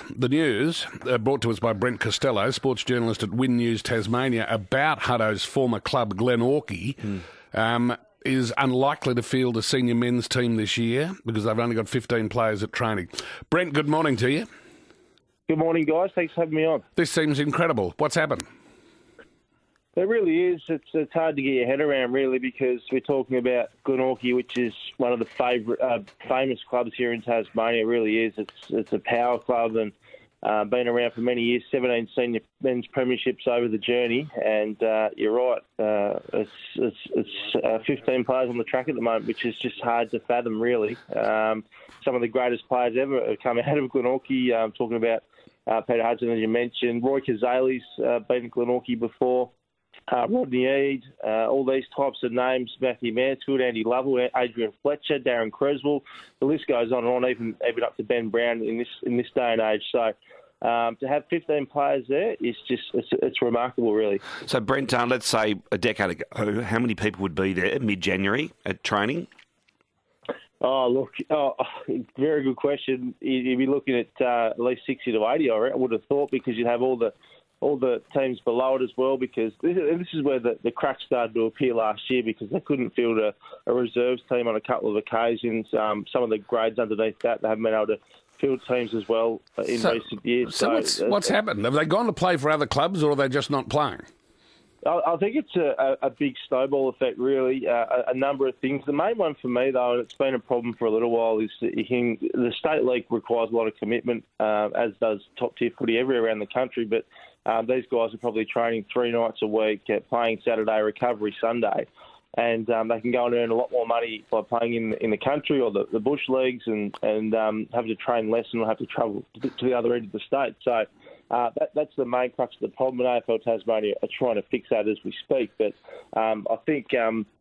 the news, brought to us by Brent Costello, sports journalist at Win News Tasmania, about Hutto's former club, Glenorchy, is unlikely to field a senior men's team this year because they've only got 15 players at training. Brent, good morning to you. Good morning, guys. Thanks for having me on. This seems incredible. What's happened? It really is. It's hard to get your head around, really, because we're talking about Glenorchy, which is one of the famous clubs here in Tasmania. It really is. It's a power club and been around for many years, 17 senior men's premierships over the journey. And you're right, it's 15 players on the track at the moment, which is just hard to fathom, really. Some of the greatest players ever have come out of Glenorchy. Talking about Peter Hudson, as you mentioned. Roy Cazaly's been at Glenorchy before. Rodney Eade, all these types of names, Matthew Mansfield, Andy Lovell, Adrian Fletcher, Darren Creswell, the list goes on and on, even up to Ben Brown in this day and age. So to have 15 players there is just, it's remarkable, really. So, Brent, let's say a decade ago, how many people would be there mid-January at training? Very good question. You'd be looking at least 60 to 80, I would have thought, because you'd have all the teams below it as well, because this is where the cracks started to appear last year, because they couldn't field a reserves team on a couple of occasions. Some of the grades underneath that, they haven't been able to field teams as well in recent years. So what's happened? Have they gone to play for other clubs, or are they just not playing? I think it's a big snowball effect, really. A number of things. The main one for me, though, and it's been a problem for a little while, is the state league requires a lot of commitment, as does top-tier footy everywhere around the country. But these guys are probably training 3 nights a week, playing Saturday, recovery Sunday. And they can go and earn a lot more money by playing in the country or the bush leagues and having to train less and have to travel to the other end of the state. So that's the main crux of the problem. And AFL Tasmania are trying to fix that as we speak. But I think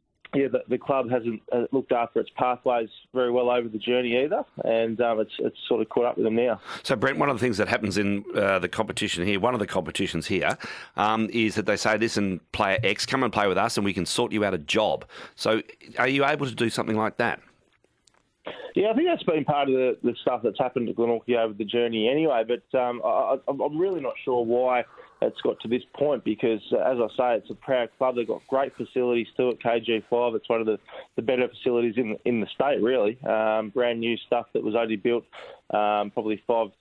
the club hasn't looked after its pathways very well over the journey either, and it's sort of caught up with them now. So, Brent, one of the things that happens in the competition here, one of the competitions here, is that they say, listen, player X, come and play with us and we can sort you out a job. So are you able to do something like that? Yeah, I think that's been part of the stuff that's happened to Glenorchy over the journey anyway, but I'm really not sure why it's got to this point, because, as I say, it's a proud club. They've got great facilities too at KG5. It's one of the better facilities in the state, really. Brand new stuff that was only built probably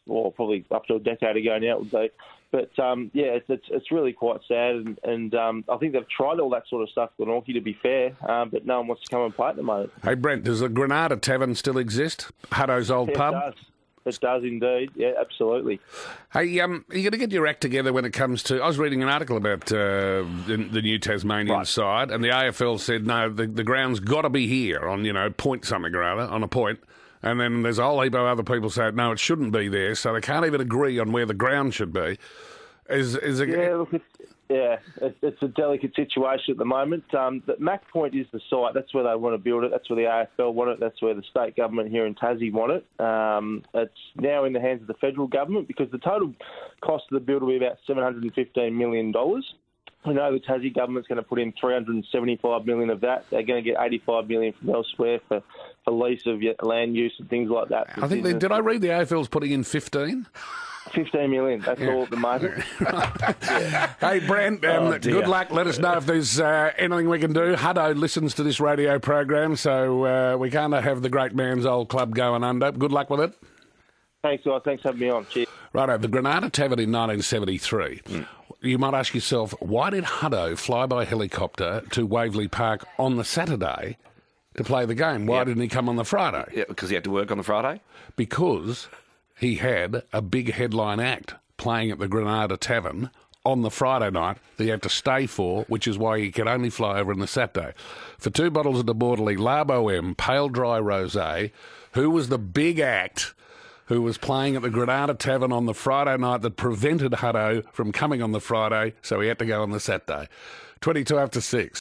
up to a decade ago now, it would be. But, it's really quite sad, and I think they've tried all that sort of stuff, Glenorchy, to be fair, but no one wants to come and play at the moment. Hey, Brent, does the Granada Tavern still exist? Hutto's old pub? It does indeed, yeah, absolutely. Hey, you're going to get your act together when it comes to... I was reading an article about the new Tasmanian side, and the AFL said, no, the ground's got to be here on, point something or other, on a point. And then there's a whole heap of other people saying, no, it shouldn't be there, so they can't even agree on where the ground should be. Is it... Yeah, look, it's a delicate situation at the moment. But Mac Point is the site. That's where they want to build it. That's where the AFL want it. That's where the state government here in Tassie want it. It's now in the hands of the federal government, because the total cost of the build will be about $715 million. We know the Tassie government's going to put in $375 million of that. They're going to get $85 million from elsewhere for lease of land use and things like that. I think did I read the AFL's putting in 15? 15 million, that's all at the moment. Hey, Brent, good luck. Let us know if there's anything we can do. Hutto listens to this radio program, so we can't have the great man's old club going under. Good luck with it. Thanks, guys. Thanks for having me on. Cheers. Righto, the Granada Tavern in 1973. You might ask yourself, why did Hutto fly by helicopter to Waverley Park on the Saturday to play the game? Why didn't he come on the Friday? Yeah, because he had to work on the Friday? Because he had a big headline act playing at the Granada Tavern on the Friday night that he had to stay for, which is why he could only fly over on the Saturday. For 2 bottles of the Bordelais Larbo M Pale Dry Rosé, who was the big act who was playing at the Granada Tavern on the Friday night that prevented Hutto from coming on the Friday, so he had to go on the Saturday. 22 after 6.